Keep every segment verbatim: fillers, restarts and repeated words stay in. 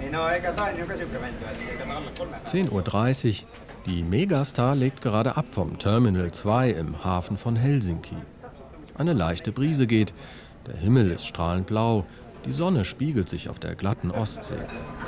zehn Uhr dreißig. Die Megastar legt gerade ab vom Terminal zwei im Hafen von Helsinki. Eine leichte Brise geht, der Himmel ist strahlend blau, die Sonne spiegelt sich auf der glatten Ostsee.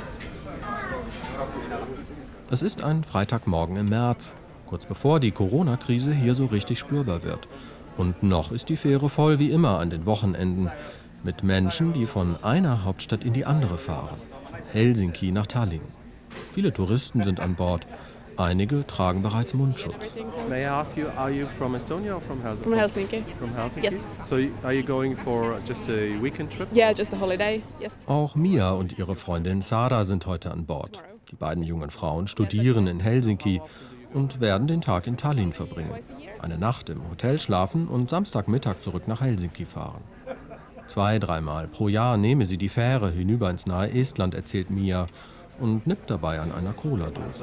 Es ist ein Freitagmorgen im März, kurz bevor die Corona-Krise hier so richtig spürbar wird. Und noch ist die Fähre voll wie immer an den Wochenenden mit Menschen, die von einer Hauptstadt in die andere fahren, von Helsinki nach Tallinn. Viele Touristen sind an Bord. Einige tragen bereits Mundschutz. May I ask you, are you from Estonia or from Helsinki? From Helsinki. From Helsinki? Yes. So are you going for just a weekend trip? Yeah, just a holiday. Yes. Auch Mia und ihre Freundin Sara sind heute an Bord. Die beiden jungen Frauen studieren in Helsinki und werden den Tag in Tallinn verbringen. Eine Nacht im Hotel schlafen und Samstagmittag zurück nach Helsinki fahren. Zwei, dreimal pro Jahr nehme sie die Fähre hinüber ins nahe Estland, erzählt Mia und nippt dabei an einer Cola-Dose.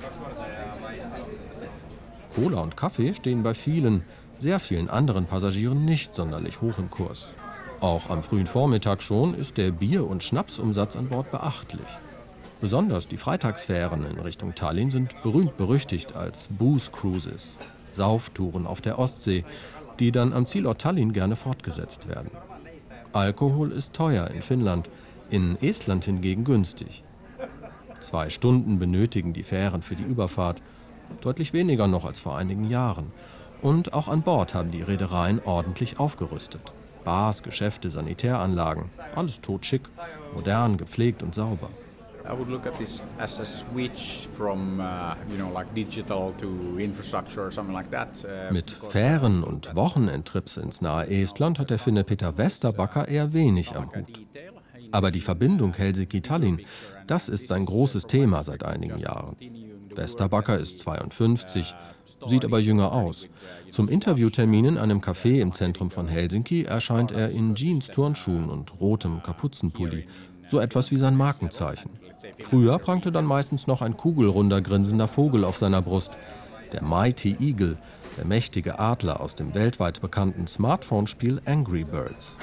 Cola und Kaffee stehen bei vielen, sehr vielen anderen Passagieren nicht sonderlich hoch im Kurs. Auch am frühen Vormittag schon ist der Bier- und Schnapsumsatz an Bord beachtlich. Besonders die Freitagsfähren in Richtung Tallinn sind berühmt-berüchtigt als Booze Cruises, Sauftouren auf der Ostsee, die dann am Zielort Tallinn gerne fortgesetzt werden. Alkohol ist teuer in Finnland, in Estland hingegen günstig. Zwei Stunden benötigen die Fähren für die Überfahrt, deutlich weniger noch als vor einigen Jahren. Und auch an Bord haben die Reedereien ordentlich aufgerüstet. Bars, Geschäfte, Sanitäranlagen, alles totschick, modern, gepflegt und sauber. I would look at this as a switch from, uh, you know, like digital to infrastructure or something like that. Uh, Mit Fähren und Wochenendtrips ins nahe Estland hat der Finne Peter Vesterbacka eher wenig am Hut. Aber die Verbindung Helsinki-Tallinn, das ist sein großes Thema seit einigen Jahren. Vesterbacka ist zweiundfünfzig, sieht aber jünger aus. Zum Interviewtermin in einem Café im Zentrum von Helsinki erscheint er in Jeans-Turnschuhen und rotem Kapuzenpulli. So etwas wie sein Markenzeichen. Früher prangte dann meistens noch ein kugelrunder, grinsender Vogel auf seiner Brust. Der Mighty Eagle, der mächtige Adler aus dem weltweit bekannten Smartphone-Spiel Angry Birds.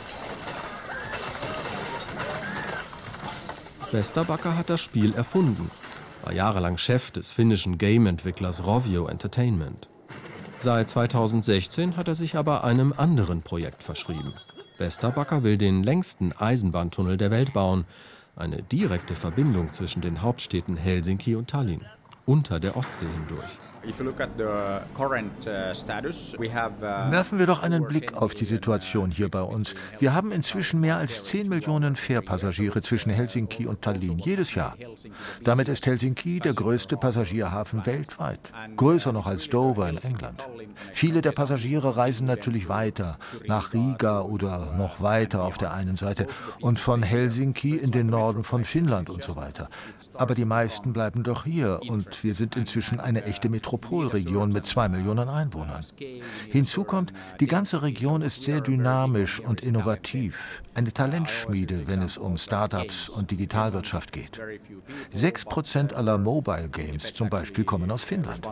Vesterbacka hat das Spiel erfunden, war jahrelang Chef des finnischen Game-Entwicklers Rovio Entertainment. Seit zweitausendsechzehn hat er sich aber einem anderen Projekt verschrieben. Vesterbacka will den längsten Eisenbahntunnel der Welt bauen, eine direkte Verbindung zwischen den Hauptstädten Helsinki und Tallinn, unter der Ostsee hindurch. Werfen wir doch einen Blick auf die Situation hier bei uns. Wir haben inzwischen mehr als zehn Millionen Fährpassagiere zwischen Helsinki und Tallinn jedes Jahr. Damit ist Helsinki der größte Passagierhafen weltweit, größer noch als Dover in England. Viele der Passagiere reisen natürlich weiter, nach Riga oder noch weiter auf der einen Seite und von Helsinki in den Norden von Finnland und so weiter. Aber die meisten bleiben doch hier und wir sind inzwischen eine echte Metropolregion mit zwei Millionen Einwohnern. Hinzu kommt, die ganze Region ist sehr dynamisch und innovativ. Eine Talentschmiede, wenn es um Startups und Digitalwirtschaft geht. Sechs Prozent aller Mobile Games zum Beispiel kommen aus Finnland.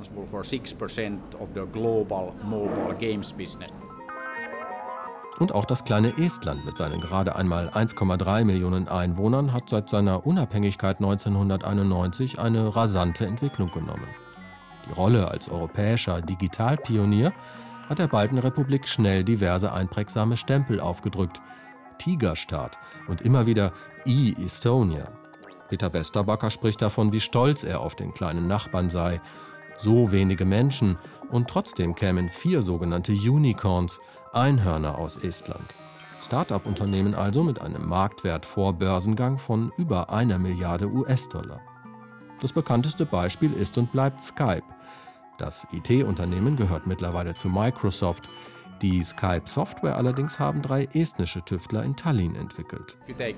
Und auch das kleine Estland mit seinen gerade einmal eins Komma drei Millionen Einwohnern hat seit seiner Unabhängigkeit neunzehnhunderteinundneunzig eine rasante Entwicklung genommen. Die Rolle als europäischer Digitalpionier hat der Baltenrepublik schnell diverse einprägsame Stempel aufgedrückt. Tigerstaat und immer wieder e-Estonia. Peter Vesterbacka spricht davon, wie stolz er auf den kleinen Nachbarn sei. So wenige Menschen und trotzdem kämen vier sogenannte Unicorns, Einhörner aus Estland. Start-up-Unternehmen also mit einem Marktwert vor Börsengang von über einer Milliarde U S-Dollar. Das bekannteste Beispiel ist und bleibt Skype. Das I T-Unternehmen gehört mittlerweile zu Microsoft. Die Skype-Software allerdings haben drei estnische Tüftler in Tallinn entwickelt.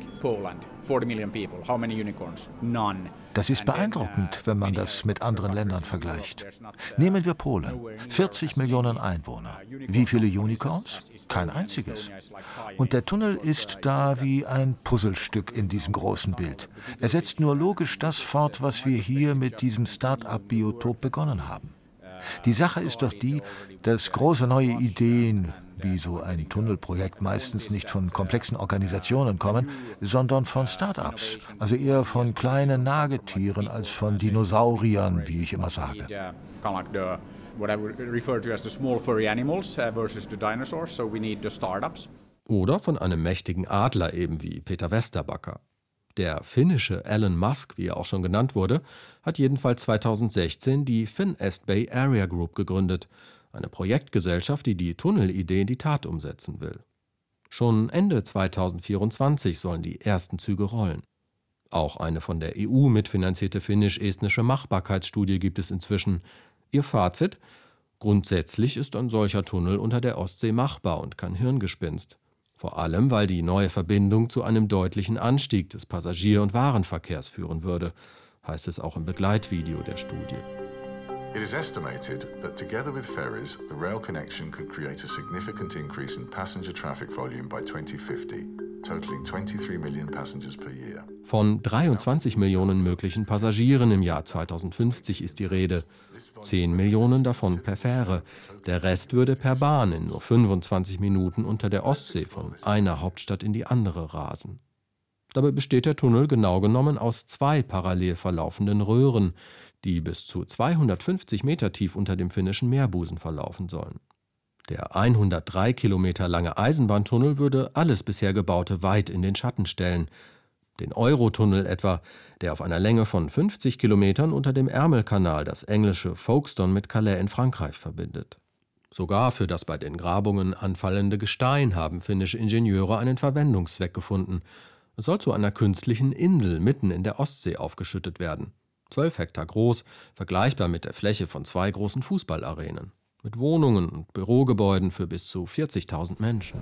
Das ist beeindruckend, wenn man das mit anderen Ländern vergleicht. Nehmen wir Polen, vierzig Millionen Einwohner. Wie viele Unicorns? Kein einziges. Und der Tunnel ist da wie ein Puzzlestück in diesem großen Bild. Er setzt nur logisch das fort, was wir hier mit diesem Start-up-Biotop begonnen haben. Die Sache ist doch die, dass große neue Ideen wie so ein Tunnelprojekt meistens nicht von komplexen Organisationen kommen, sondern von Start-ups, also eher von kleinen Nagetieren als von Dinosauriern, wie ich immer sage. Oder von einem mächtigen Adler eben wie Peter Vesterbacka. Der finnische Elon Musk, wie er auch schon genannt wurde, hat jedenfalls zweitausendsechzehn die Finest Bay Area Group gegründet, eine Projektgesellschaft, die die Tunnelidee in die Tat umsetzen will. Schon Ende zweitausendvierundzwanzig sollen die ersten Züge rollen. Auch eine von der E U mitfinanzierte finnisch-estnische Machbarkeitsstudie gibt es inzwischen. Ihr Fazit: Grundsätzlich ist ein solcher Tunnel unter der Ostsee machbar und kein Hirngespinst. Vor allem, weil die neue Verbindung zu einem deutlichen Anstieg des Passagier- und Warenverkehrs führen würde, heißt es auch im Begleitvideo der Studie. It is estimated that together with ferries, the rail connection could create a significant increase in passenger traffic volume by twenty fifty, totaling twenty-three million passengers per year. Von dreiundzwanzig Millionen möglichen Passagieren im Jahr zweitausendfünfzig ist die Rede. zehn Millionen davon per Fähre. Der Rest würde per Bahn in nur fünfundzwanzig Minuten unter der Ostsee von einer Hauptstadt in die andere rasen. Dabei besteht der Tunnel genau genommen aus zwei parallel verlaufenden Röhren, die bis zu zweihundertfünfzig Meter tief unter dem finnischen Meerbusen verlaufen sollen. Der hundertdrei Kilometer lange Eisenbahntunnel würde alles bisher Gebaute weit in den Schatten stellen. Den Eurotunnel etwa, der auf einer Länge von fünfzig Kilometern unter dem Ärmelkanal das englische Folkestone mit Calais in Frankreich verbindet. Sogar für das bei den Grabungen anfallende Gestein haben finnische Ingenieure einen Verwendungszweck gefunden. Es soll zu einer künstlichen Insel mitten in der Ostsee aufgeschüttet werden. Zwölf Hektar groß, vergleichbar mit der Fläche von zwei großen Fußballarenen. Mit Wohnungen und Bürogebäuden für bis zu vierzigtausend Menschen.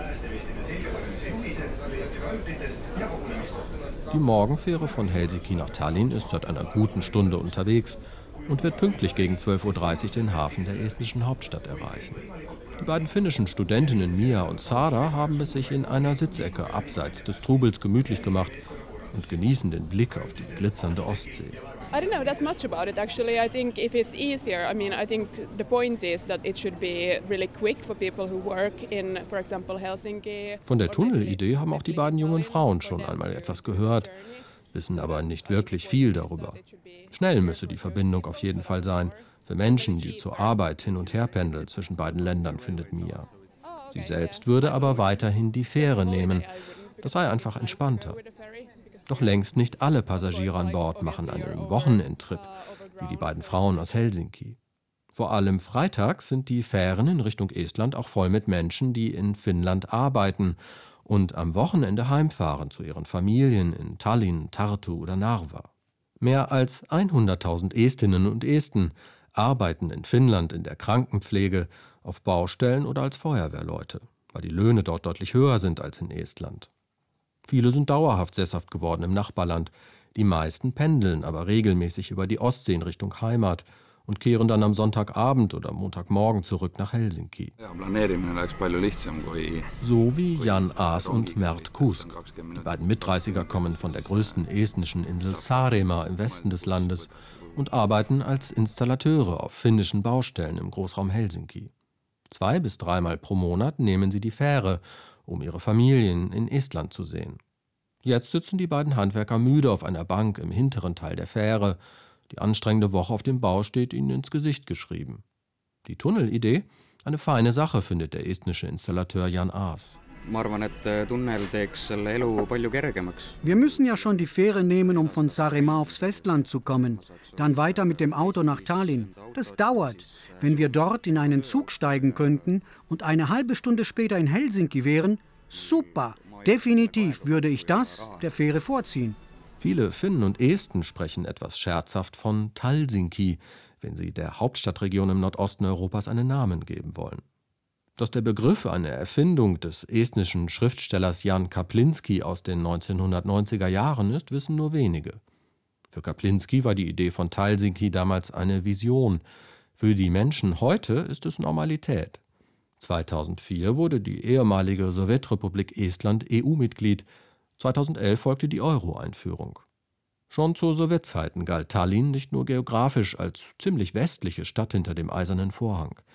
Die Morgenfähre von Helsinki nach Tallinn ist seit einer guten Stunde unterwegs und wird pünktlich gegen zwölf Uhr dreißig den Hafen der estnischen Hauptstadt erreichen. Die beiden finnischen Studentinnen Mia und Sara haben es sich in einer Sitzecke abseits des Trubels gemütlich gemacht und genießen den Blick auf die glitzernde Ostsee. I don't know that much about it actually. I think if it's easier, I mean, I think the point is that it should be really quick for people who work in, for example, Helsinki. Von der Tunnelidee haben auch die beiden jungen Frauen schon einmal etwas gehört, wissen aber nicht wirklich viel darüber. Schnell müsse die Verbindung auf jeden Fall sein, für Menschen, die zur Arbeit hin und her pendeln zwischen beiden Ländern, findet Mia. Sie selbst würde aber weiterhin die Fähre nehmen. Das sei einfach entspannter. Doch längst nicht alle Passagiere an Bord machen einen Wochenendtrip, wie die beiden Frauen aus Helsinki. Vor allem freitags sind die Fähren in Richtung Estland auch voll mit Menschen, die in Finnland arbeiten und am Wochenende heimfahren zu ihren Familien in Tallinn, Tartu oder Narva. Mehr als hunderttausend Estinnen und Esten arbeiten in Finnland in der Krankenpflege, auf Baustellen oder als Feuerwehrleute, weil die Löhne dort deutlich höher sind als in Estland. Viele sind dauerhaft sesshaft geworden im Nachbarland. Die meisten pendeln aber regelmäßig über die Ostsee in Richtung Heimat und kehren dann am Sonntagabend oder Montagmorgen zurück nach Helsinki. So wie Jan Aas und Mert Kuusk. Die beiden Mitdreißiger kommen von der größten estnischen Insel Saaremaa im Westen des Landes und arbeiten als Installateure auf finnischen Baustellen im Großraum Helsinki. Zwei bis dreimal pro Monat nehmen sie die Fähre, um ihre Familien in Estland zu sehen. Jetzt sitzen die beiden Handwerker müde auf einer Bank im hinteren Teil der Fähre. Die anstrengende Woche auf dem Bau steht ihnen ins Gesicht geschrieben. Die Tunnelidee? Eine feine Sache, findet der estnische Installateur Jan Aas. Wir müssen ja schon die Fähre nehmen, um von Saaremaa aufs Festland zu kommen. Dann weiter mit dem Auto nach Tallinn. Das dauert. Wenn wir dort in einen Zug steigen könnten und eine halbe Stunde später in Helsinki wären, super. Definitiv würde ich das der Fähre vorziehen. Viele Finnen und Esten sprechen etwas scherzhaft von Talsinki, wenn sie der Hauptstadtregion im Nordosten Europas einen Namen geben wollen. Dass der Begriff eine Erfindung des estnischen Schriftstellers Jan Kaplinski aus den neunzehnhundertneunziger Jahren ist, wissen nur wenige. Für Kaplinski war die Idee von Talsinki damals eine Vision. Für die Menschen heute ist es Normalität. zweitausendvier wurde die ehemalige Sowjetrepublik Estland E U-Mitglied. zweitausendelf folgte die Euro-Einführung. Schon zu Sowjetzeiten galt Tallinn nicht nur geografisch als ziemlich westliche Stadt hinter dem Eisernen Vorhang.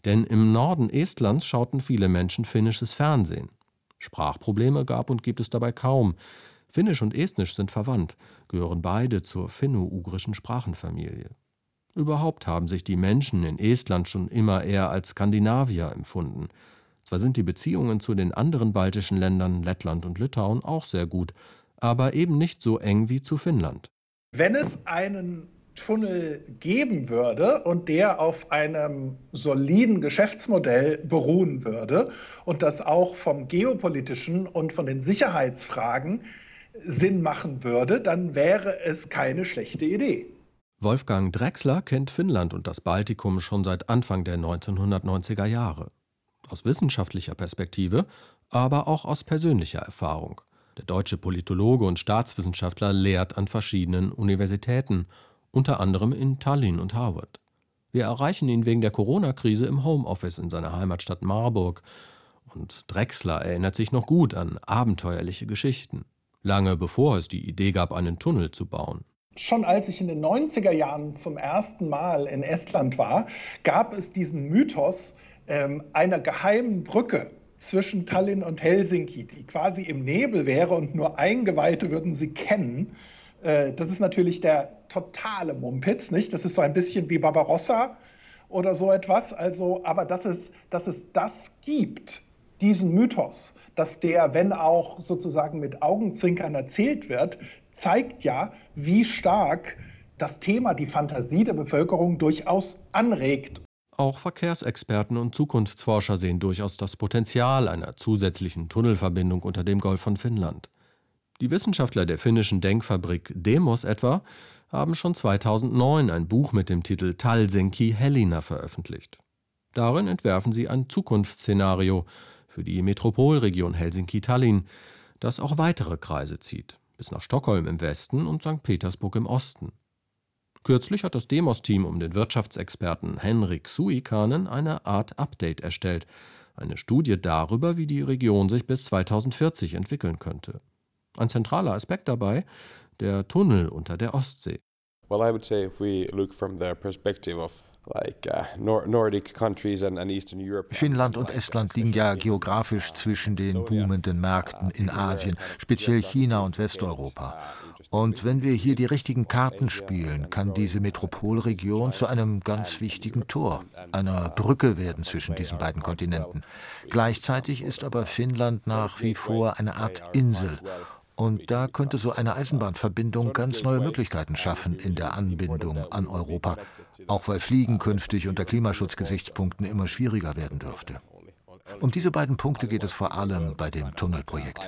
Denn im Norden Estlands schauten viele Menschen finnisches Fernsehen. Sprachprobleme gab und gibt es dabei kaum. Finnisch und Estnisch sind verwandt, gehören beide zur finno-ugrischen Sprachenfamilie. Überhaupt haben sich die Menschen in Estland schon immer eher als Skandinavier empfunden. Zwar sind die Beziehungen zu den anderen baltischen Ländern, Lettland und Litauen, auch sehr gut, aber eben nicht so eng wie zu Finnland. Wenn es einen Tunnel geben würde und der auf einem soliden Geschäftsmodell beruhen würde und das auch vom geopolitischen und von den Sicherheitsfragen Sinn machen würde, dann wäre es keine schlechte Idee. Wolfgang Drechsler kennt Finnland und das Baltikum schon seit Anfang der neunzehnhundertneunziger Jahre. Aus wissenschaftlicher Perspektive, aber auch aus persönlicher Erfahrung. Der deutsche Politologe und Staatswissenschaftler lehrt an verschiedenen Universitäten, unter anderem in Tallinn und Harvard. Wir erreichen ihn wegen der Corona-Krise im Homeoffice in seiner Heimatstadt Marburg. Und Drechsler erinnert sich noch gut an abenteuerliche Geschichten. Lange bevor es die Idee gab, einen Tunnel zu bauen. Schon als ich in den neunziger Jahren zum ersten Mal in Estland war, gab es diesen Mythos ähm, einer geheimen Brücke zwischen Tallinn und Helsinki, die quasi im Nebel wäre und nur Eingeweihte würden sie kennen. Äh, das ist natürlich der totale Mumpitz, nicht? Das ist so ein bisschen wie Barbarossa oder so etwas. Also, aber dass es, dass es das gibt, diesen Mythos, dass der, wenn auch sozusagen mit Augenzwinkern erzählt wird, zeigt ja, wie stark das Thema die Fantasie der Bevölkerung durchaus anregt. Auch Verkehrsexperten und Zukunftsforscher sehen durchaus das Potenzial einer zusätzlichen Tunnelverbindung unter dem Golf von Finnland. Die Wissenschaftler der finnischen Denkfabrik Demos etwa haben schon zweitausendneun ein Buch mit dem Titel Tallinki-Helina veröffentlicht. Darin entwerfen sie ein Zukunftsszenario für die Metropolregion Helsinki-Tallinn, das auch weitere Kreise zieht, bis nach Stockholm im Westen und Sankt Petersburg im Osten. Kürzlich hat das Demos-Team um den Wirtschaftsexperten Henrik Suikanen eine Art Update erstellt, eine Studie darüber, wie die Region sich bis zweitausendvierzig entwickeln könnte. Ein zentraler Aspekt dabei, der Tunnel unter der Ostsee. Well, I would say if we look from the perspective of like uh, Nordic countries and, and Eastern Europe. Finnland und Estland liegen ja geografisch zwischen den boomenden Märkten in Asien, speziell China und Westeuropa. Und wenn wir hier die richtigen Karten spielen, kann diese Metropolregion zu einem ganz wichtigen Tor, einer Brücke werden zwischen diesen beiden Kontinenten. Gleichzeitig ist aber Finnland nach wie vor eine Art Insel. Und da könnte so eine Eisenbahnverbindung ganz neue Möglichkeiten schaffen in der Anbindung an Europa, auch weil Fliegen künftig unter Klimaschutzgesichtspunkten immer schwieriger werden dürfte. Um diese beiden Punkte geht es vor allem bei dem Tunnelprojekt.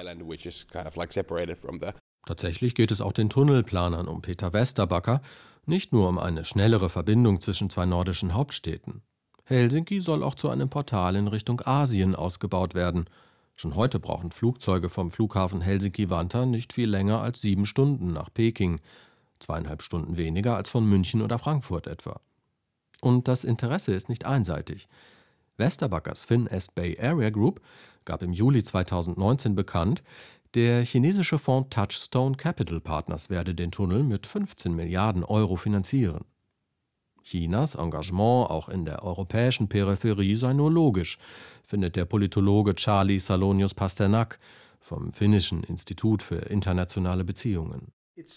Tatsächlich geht es auch den Tunnelplanern um Peter Westerbacker nicht nur um eine schnellere Verbindung zwischen zwei nordischen Hauptstädten. Helsinki soll auch zu einem Portal in Richtung Asien ausgebaut werden. Schon heute brauchen Flugzeuge vom Flughafen Helsinki-Vantaa nicht viel länger als sieben Stunden nach Peking, zweieinhalb Stunden weniger als von München oder Frankfurt etwa. Und das Interesse ist nicht einseitig. Westerbackers Finest Bay Area Group gab im Juli zweitausendneunzehn bekannt, der chinesische Fonds Touchstone Capital Partners werde den Tunnel mit fünfzehn Milliarden Euro finanzieren. Chinas Engagement auch in der europäischen Peripherie sei nur logisch, findet der Politologe Charlie Salonius-Pasternak vom Finnischen Institut für internationale Beziehungen.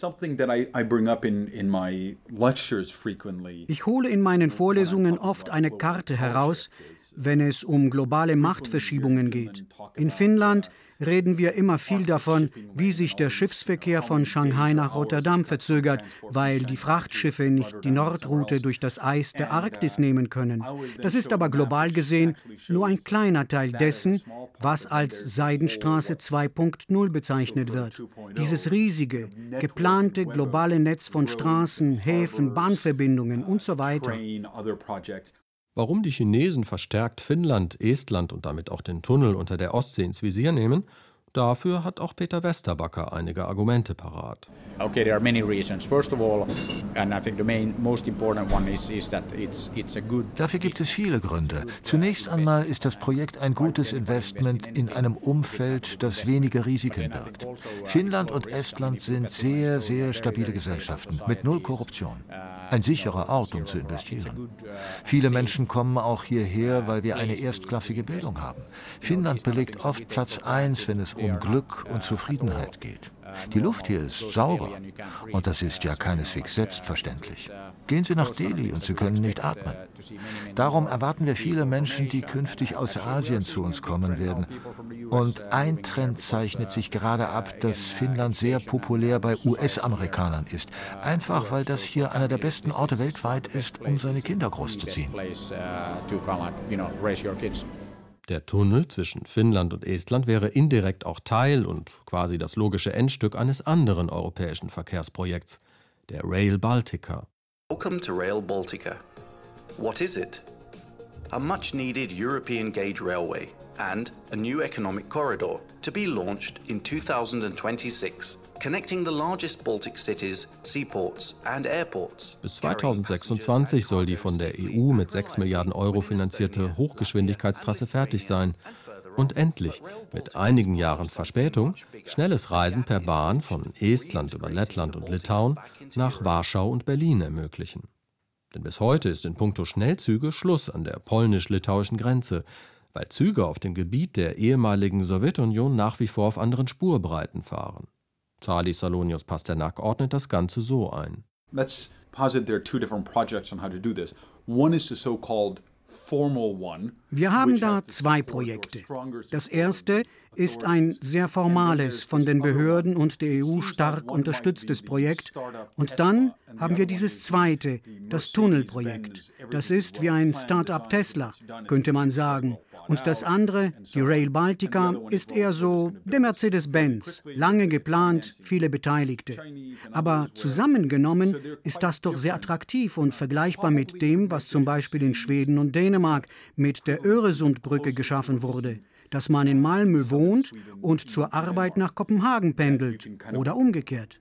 Ich hole in meinen Vorlesungen oft eine Karte heraus, wenn es um globale Machtverschiebungen geht. In Finnland reden wir immer viel davon, wie sich der Schiffsverkehr von Shanghai nach Rotterdam verzögert, weil die Frachtschiffe nicht die Nordroute durch das Eis der Arktis nehmen können. Das ist aber global gesehen nur ein kleiner Teil dessen, was als Seidenstraße zwei Punkt null bezeichnet wird. Dieses riesige, geplante globale Netz von Straßen, Häfen, Bahnverbindungen und so weiter. Warum die Chinesen verstärkt Finnland, Estland und damit auch den Tunnel unter der Ostsee ins Visier nehmen, Dafür hat auch Peter Westerbacker einige Argumente parat. Okay, there are many reasons. First of all, and I think the main, most important one is, is that it's it's a good. Dafür gibt es viele Gründe. Zunächst einmal ist das Projekt ein gutes Investment in einem Umfeld, das wenige Risiken birgt. Finnland und Estland sind sehr, sehr stabile Gesellschaften mit null Korruption. Ein sicherer Ort, um zu investieren. Viele Menschen kommen auch hierher, weil wir eine erstklassige Bildung haben. Finnland belegt oft Platz eins, wenn es um Glück und Zufriedenheit geht. Die Luft hier ist sauber und das ist ja keineswegs selbstverständlich. Gehen Sie nach Delhi und Sie können nicht atmen. Darum erwarten wir viele Menschen, die künftig aus Asien zu uns kommen werden. Und ein Trend zeichnet sich gerade ab, dass Finnland sehr populär bei U S-Amerikanern ist. Einfach weil das hier einer der besten Orte weltweit ist, um seine Kinder großzuziehen. Der Tunnel zwischen Finnland und Estland wäre indirekt auch Teil und quasi das logische Endstück eines anderen europäischen Verkehrsprojekts, der Rail Baltica. Welcome to Rail Baltica. What is it? A much-needed European gauge railway and a new economic corridor to be launched in two thousand twenty-six. Connecting the largest Baltic cities, seaports and airports. Bis zweitausendsechsundzwanzig soll die von der E U mit sechs Milliarden Euro finanzierte Hochgeschwindigkeitstrasse fertig sein und endlich, mit einigen Jahren Verspätung, schnelles Reisen per Bahn von Estland über Lettland und Litauen nach Warschau und Berlin ermöglichen. Denn bis heute ist in puncto Schnellzüge Schluss an der polnisch-litauischen Grenze, weil Züge auf dem Gebiet der ehemaligen Sowjetunion nach wie vor auf anderen Spurbreiten fahren. Charlie Salonius-Pasternak ordnet das Ganze so ein. Let's posit there are two different projects on how to do this. One is the so-called formal one. Wir haben da zwei Projekte. Das erste ist ein sehr formales, von den Behörden und der E U stark unterstütztes Projekt. Und dann haben wir dieses zweite, das Tunnelprojekt. Das ist wie ein Start-up Tesla, könnte man sagen. Und das andere, die Rail Baltica, ist eher so der Mercedes-Benz. Lange geplant, viele Beteiligte. Aber zusammengenommen ist das doch sehr attraktiv und vergleichbar mit dem, was zum Beispiel in Schweden und Dänemark mit der Öresundbrücke geschaffen wurde. Dass man in Malmö wohnt und zur Arbeit nach Kopenhagen pendelt oder umgekehrt.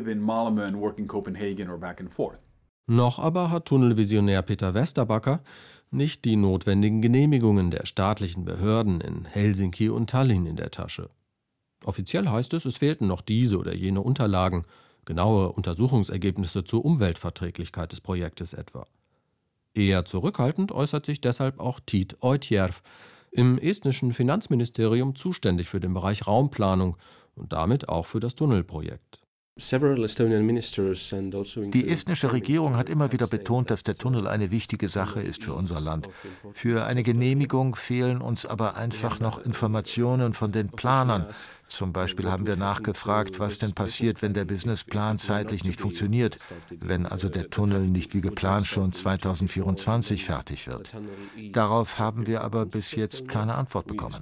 Noch aber hat Tunnelvisionär Peter Westerbacker nicht die notwendigen Genehmigungen der staatlichen Behörden in Helsinki und Tallinn in der Tasche. Offiziell heißt es, es fehlten noch diese oder jene Unterlagen, genaue Untersuchungsergebnisse zur Umweltverträglichkeit des Projektes etwa. Eher zurückhaltend äußert sich deshalb auch Tiit Oitjärv, im estnischen Finanzministerium zuständig für den Bereich Raumplanung und damit auch für das Tunnelprojekt. Die estnische Regierung hat immer wieder betont, dass der Tunnel eine wichtige Sache ist für unser Land. Für eine Genehmigung fehlen uns aber einfach noch Informationen von den Planern. Zum Beispiel haben wir nachgefragt, was denn passiert, wenn der Businessplan zeitlich nicht funktioniert, wenn also der Tunnel nicht wie geplant schon zweitausendvierundzwanzig fertig wird. Darauf haben wir aber bis jetzt keine Antwort bekommen.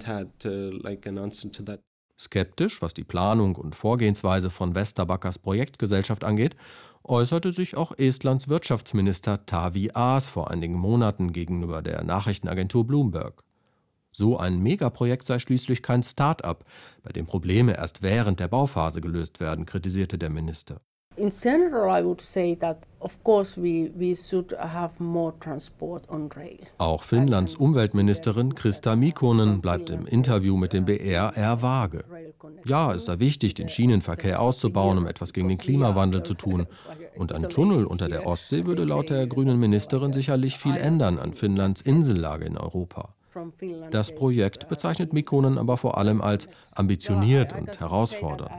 Skeptisch, was die Planung und Vorgehensweise von Westerbackers Projektgesellschaft angeht, äußerte sich auch Estlands Wirtschaftsminister Taavi Aas vor einigen Monaten gegenüber der Nachrichtenagentur Bloomberg. So ein Megaprojekt sei schließlich kein Start-up, bei dem Probleme erst während der Bauphase gelöst werden, kritisierte der Minister. In general, I would say that of course we we should have more transport on rail. Auch Finnlands Umweltministerin Krista Mikkonen bleibt im Interview mit dem B R eher vage. Ja, es sei wichtig, den Schienenverkehr auszubauen, um etwas gegen den Klimawandel zu tun. Und ein Tunnel unter der Ostsee würde laut der grünen Ministerin sicherlich viel ändern an Finnlands Insellage in Europa. Das Projekt bezeichnet Mikkonen aber vor allem als ambitioniert und herausfordernd.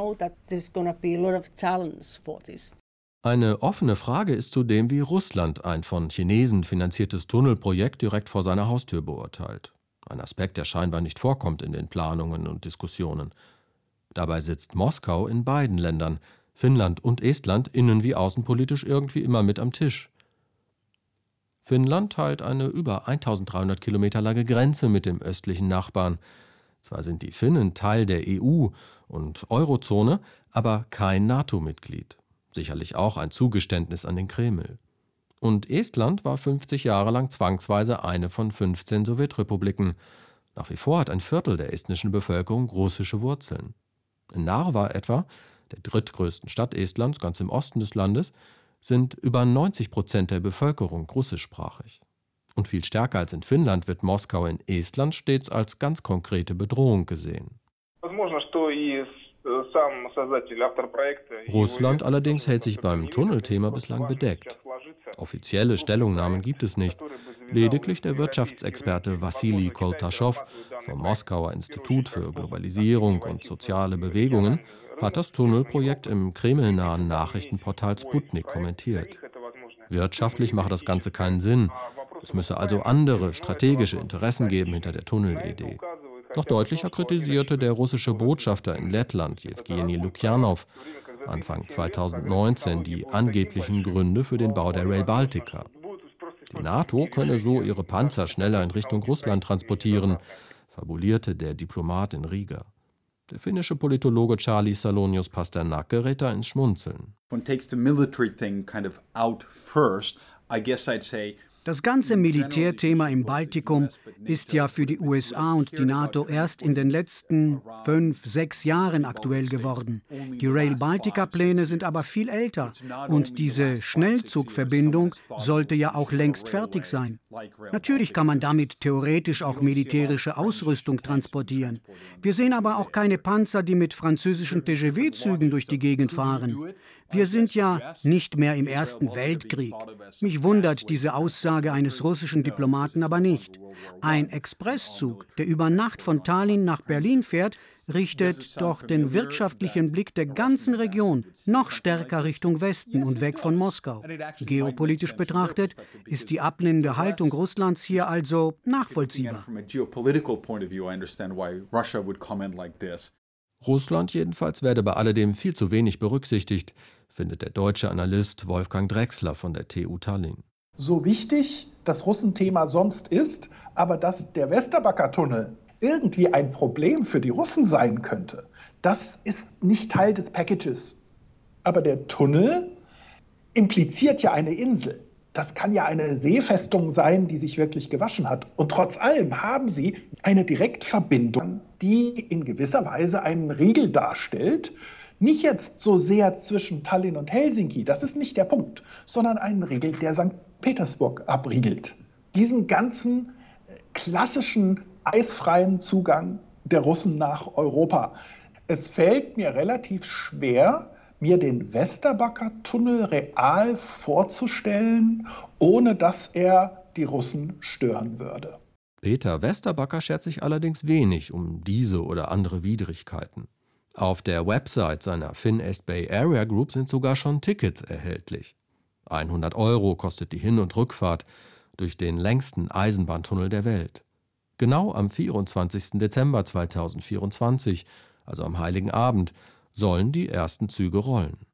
Eine offene Frage ist zudem, wie Russland ein von Chinesen finanziertes Tunnelprojekt direkt vor seiner Haustür beurteilt. Ein Aspekt, der scheinbar nicht vorkommt in den Planungen und Diskussionen. Dabei sitzt Moskau in beiden Ländern, Finnland und Estland, innen- wie außenpolitisch irgendwie immer mit am Tisch. Finnland teilt eine über eintausenddreihundert Kilometer lange Grenze mit dem östlichen Nachbarn. Zwar sind die Finnen Teil der E U und Eurozone, aber kein NATO-Mitglied. Sicherlich auch ein Zugeständnis an den Kreml. Und Estland war fünfzig Jahre lang zwangsweise eine von fünfzehn Sowjetrepubliken. Nach wie vor hat ein Viertel der estnischen Bevölkerung russische Wurzeln. In Narva etwa, der drittgrößten Stadt Estlands, ganz im Osten des Landes, sind über neunzig Prozent der Bevölkerung russischsprachig. Und viel stärker als in Finnland wird Moskau in Estland stets als ganz konkrete Bedrohung gesehen. Russland allerdings hält sich beim Tunnelthema bislang bedeckt. Offizielle Stellungnahmen gibt es nicht. Lediglich der Wirtschaftsexperte Wassili Koltaschow vom Moskauer Institut für Globalisierung und soziale Bewegungen hat das Tunnelprojekt im kremlnahen Nachrichtenportal Sputnik kommentiert. Wirtschaftlich mache das Ganze keinen Sinn. Es müsse also andere strategische Interessen geben hinter der Tunnelidee. Noch deutlicher kritisierte der russische Botschafter in Lettland, Jewgeni Lukjanov, Anfang zweitausendneunzehn die angeblichen Gründe für den Bau der Rail Baltica. Die NATO könne so ihre Panzer schneller in Richtung Russland transportieren, fabulierte der Diplomat in Riga. Der finnische Politologe Charlie Salonius Pasternak gerät da ins Schmunzeln. One takes the military thing kind of out first. I guess I'd say Das ganze Militärthema im Baltikum ist ja für die U S A und die NATO erst in den letzten fünf, sechs Jahren aktuell geworden. Die Rail Baltica-Pläne sind aber viel älter und diese Schnellzugverbindung sollte ja auch längst fertig sein. Natürlich kann man damit theoretisch auch militärische Ausrüstung transportieren. Wir sehen aber auch keine Panzer, die mit französischen T G V-Zügen durch die Gegend fahren. Wir sind ja nicht mehr im Ersten Weltkrieg. Mich wundert diese Aussage eines russischen Diplomaten aber nicht. Ein Expresszug, der über Nacht von Tallinn nach Berlin fährt, richtet doch den wirtschaftlichen Blick der ganzen Region noch stärker Richtung Westen und weg von Moskau. Geopolitisch betrachtet ist die ablehnende Haltung Russlands hier also nachvollziehbar. Russland jedenfalls werde bei alledem viel zu wenig berücksichtigt, findet der deutsche Analyst Wolfgang Drechsler von der T U Tallinn. So wichtig das Russenthema sonst ist, aber dass der Vesterbacka-Tunnel irgendwie ein Problem für die Russen sein könnte, das ist nicht Teil des Packages. Aber der Tunnel impliziert ja eine Insel. Das kann ja eine Seefestung sein, die sich wirklich gewaschen hat. Und trotz allem haben sie eine Direktverbindung, die in gewisser Weise einen Riegel darstellt. Nicht jetzt so sehr zwischen Tallinn und Helsinki, das ist nicht der Punkt, sondern einen Riegel, der Sankt Petersburg abriegelt. Diesen ganzen klassischen eisfreien Zugang der Russen nach Europa. Es fällt mir relativ schwer, mir den Vesterbacka-Tunnel real vorzustellen, ohne dass er die Russen stören würde. Peter Vesterbacka schert sich allerdings wenig um diese oder andere Widrigkeiten. Auf der Website seiner Fin-Est Bay Area Group sind sogar schon Tickets erhältlich. hundert Euro kostet die Hin- und Rückfahrt durch den längsten Eisenbahntunnel der Welt. Genau am vierundzwanzigsten Dezember zweitausendvierundzwanzig, also am Heiligen Abend, sollen die ersten Züge rollen.